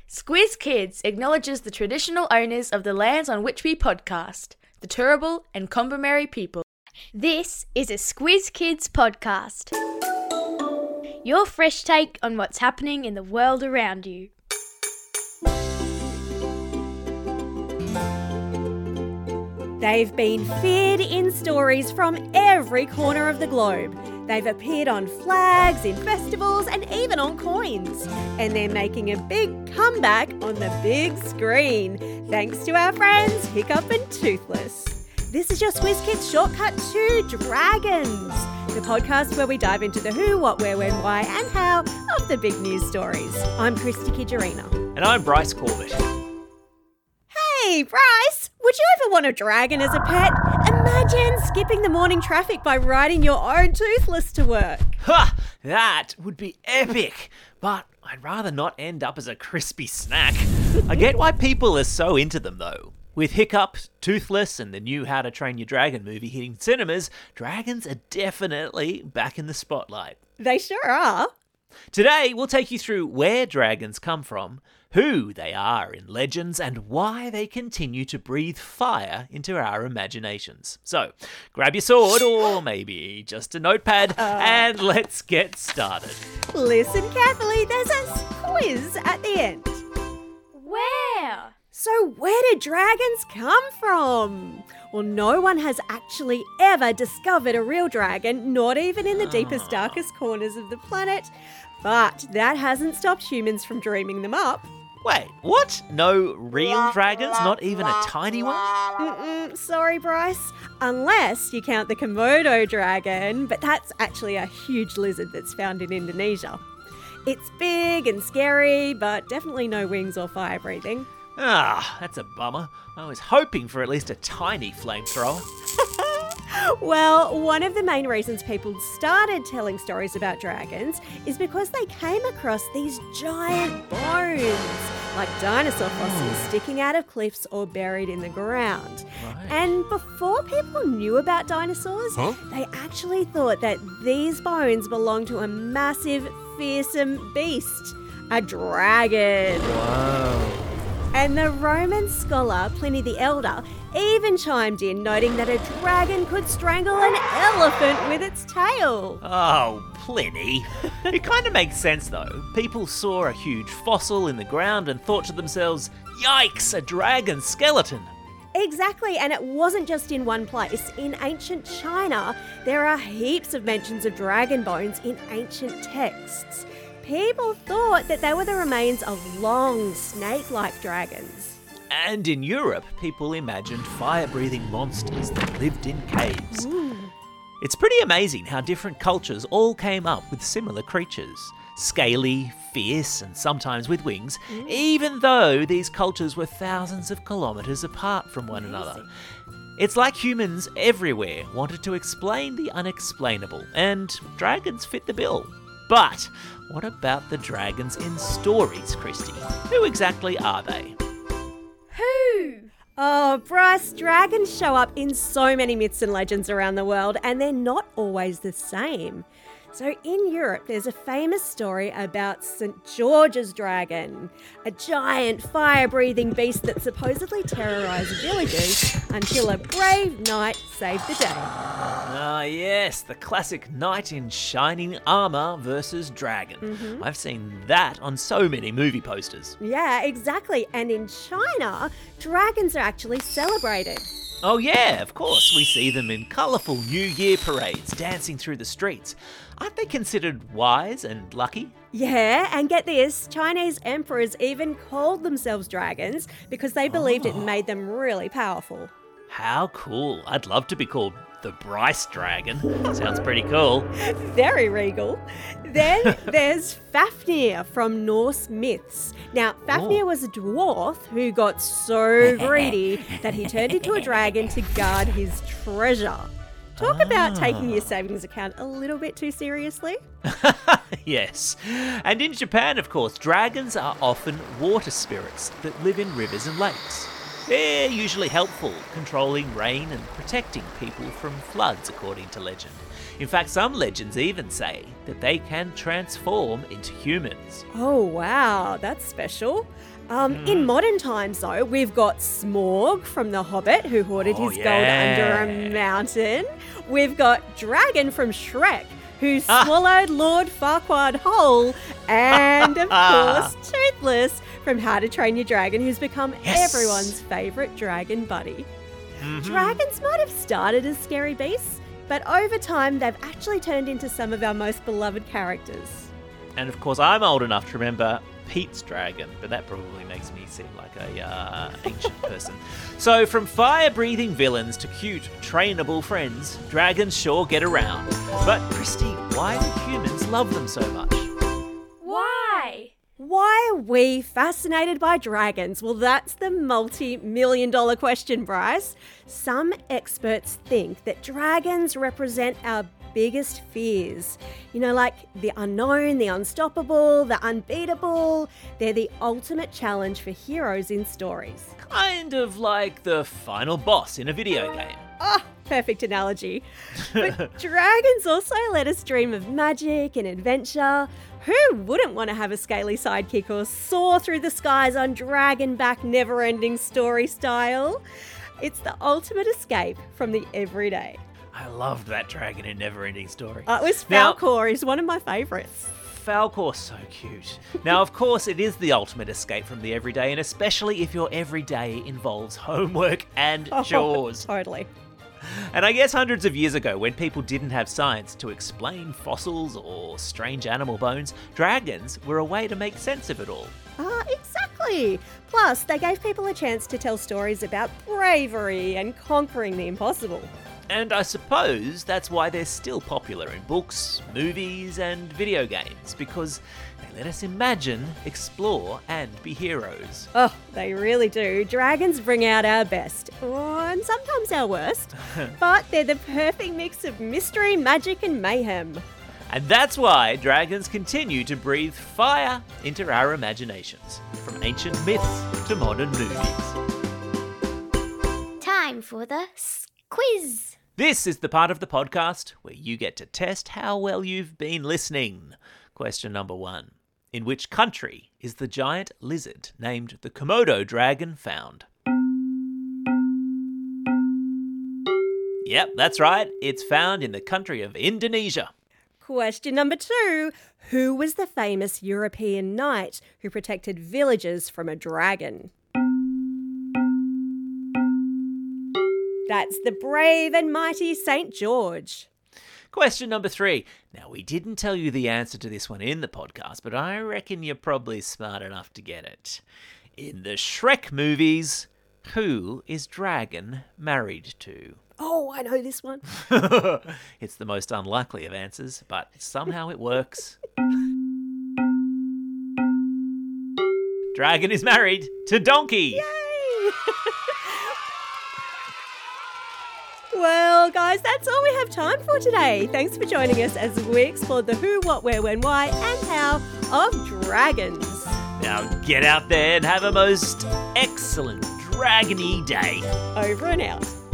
Squiz Kids acknowledges the traditional owners of the lands on which we podcast, the Turrbal and Kombumerri people. This is a Squiz Kids podcast. Your fresh take on what's happening in the world around you. They've been feared in stories from every corner of the globe. They've appeared on flags, in festivals, and even on coins. And they're making a big comeback on the big screen, thanks to our friends Hiccup and Toothless. This is your Squiz Kids shortcut to Dragons, the podcast where we dive into the who, what, where, when, why, and how of the big news stories. I'm Christy Kijarina. And I'm Bryce Corbett. Hey, Bryce, would you ever want a dragon as a pet? Imagine skipping the morning traffic by riding your own Toothless to work. Ha! That would be epic. But I'd rather not end up as a crispy snack. I get why people are so into them, though. With Hiccup, Toothless, and the new How to Train Your Dragon movie hitting cinemas, dragons are definitely back in the spotlight. They sure are. Today, we'll take you through where dragons come from, who they are in legends, and why they continue to breathe fire into our imaginations. So, grab your sword, or maybe just a notepad, and let's get started. Listen carefully, there's a quiz at the end. Where? So where did dragons come from? Well, no one has actually ever discovered a real dragon, not even in the deepest, darkest corners of the planet. But that hasn't stopped humans from dreaming them up. Wait, what? No real dragons? Not even a tiny one? Sorry, Bryce. Unless you count the Komodo dragon, but that's actually a huge lizard that's found in Indonesia. It's big and scary, but definitely no wings or fire breathing. Ah, that's a bummer. I was hoping for at least a tiny flamethrower. Well, one of the main reasons people started telling stories about dragons is because they came across these giant bones, like dinosaur fossils sticking out of cliffs or buried in the ground. Right. And before people knew about dinosaurs, they actually thought that these bones belonged to a massive, fearsome beast, a dragon. Whoa. And the Roman scholar Pliny the Elder even chimed in, noting that a dragon could strangle an elephant with its tail. Oh, Pliny. It kind of makes sense, though. People saw a huge fossil in the ground and thought to themselves, yikes, a dragon skeleton. Exactly, and it wasn't just in one place. In ancient China, there are heaps of mentions of dragon bones in ancient texts. People thought that they were the remains of long, snake-like dragons. And in Europe, people imagined fire-breathing monsters that lived in caves. Ooh. It's pretty amazing how different cultures all came up with similar creatures. Scaly, fierce, and sometimes with wings, even though these cultures were thousands of kilometres apart from one another. It's like humans everywhere wanted to explain the unexplainable, and dragons fit the bill. But what about the dragons in stories, Christy? Who exactly are they? Who? Oh, Bryce, dragons show up in so many myths and legends around the world, and they're not always the same. So in Europe, there's a famous story about St. George's dragon, a giant fire-breathing beast that supposedly terrorised villages until a brave knight saved the day. Ah, yes, the classic knight in shining armour versus dragon. I've seen that on so many movie posters. Yeah, exactly. And in China, dragons are actually celebrated. Oh yeah, of course, we see them in colourful New Year parades dancing through the streets. Aren't they considered wise and lucky? Yeah, and get this, Chinese emperors even called themselves dragons because they believed it made them really powerful. How cool. I'd love to be called the Bryce Dragon. Sounds pretty cool. Very regal. Then there's Fafnir from Norse myths. Now, Fafnir was a dwarf who got so greedy that he turned into a dragon to guard his treasure. Talk about taking your savings account a little bit too seriously. Yes. And in Japan, of course, dragons are often water spirits that live in rivers and lakes. They're usually helpful, controlling rain and protecting people from floods, according to legend. In fact, some legends even say that they can transform into humans. Oh, wow, that's special. In modern times, though, we've got Smaug from The Hobbit, who hoarded his gold under a mountain. We've got Dragon from Shrek, who swallowed Lord Farquaad whole. And, of course, Toothless from How to Train Your Dragon, who's become everyone's favourite dragon buddy. Dragons might have started as scary beasts, but over time they've actually turned into some of our most beloved characters. And of course, I'm old enough to remember Pete's dragon, but that probably makes me seem like a ancient person. So from fire-breathing villains to cute, trainable friends, dragons sure get around. But Christy, why do humans love them so much? Why? Why are we fascinated by dragons? Well, that's the multi-million-dollar question, Bryce. Some experts think that dragons represent our biggest fears. You know, like the unknown, the unstoppable, the unbeatable. They're the ultimate challenge for heroes in stories. Kind of like the final boss in a video game. Oh, perfect analogy. But dragons also let us dream of magic and adventure. Who wouldn't want to have a scaly sidekick or soar through the skies on dragon-back never-ending story style? It's the ultimate escape from the everyday. I loved that dragon in Neverending Story. It was Falkor. He's one of my favourites. Falkor's so cute. Now, of course, it is the ultimate escape from the everyday, and especially if your everyday involves homework and chores. Totally. And I guess hundreds of years ago, when people didn't have science to explain fossils or strange animal bones, dragons were a way to make sense of it all. Exactly. Plus, they gave people a chance to tell stories about bravery and conquering the impossible. And I suppose that's why they're still popular in books, movies, and video games, because they let us imagine, explore, and be heroes. Oh, they really do. Dragons bring out our best, and sometimes our worst, but they're the perfect mix of mystery, magic, and mayhem. And that's why dragons continue to breathe fire into our imaginations, from ancient myths to modern movies. Time for the quiz. This is the part of the podcast where you get to test how well you've been listening. Question number 1. In which country is the giant lizard named the Komodo dragon found? Yep, that's right. It's found in the country of Indonesia. Question number 2. Who was the famous European knight who protected villages from a dragon? That's the brave and mighty St. George. Question number 3. Now, we didn't tell you the answer to this one in the podcast, but I reckon you're probably smart enough to get it. In the Shrek movies, who is Dragon married to? Oh, I know this one. It's the most unlikely of answers, but somehow it works. Dragon is married to Donkey. Yay! Well, guys, that's all we have time for today. Thanks for joining us as we explored the who, what, where, when, why, and how of dragons. Now get out there and have a most excellent dragony day. Over and out.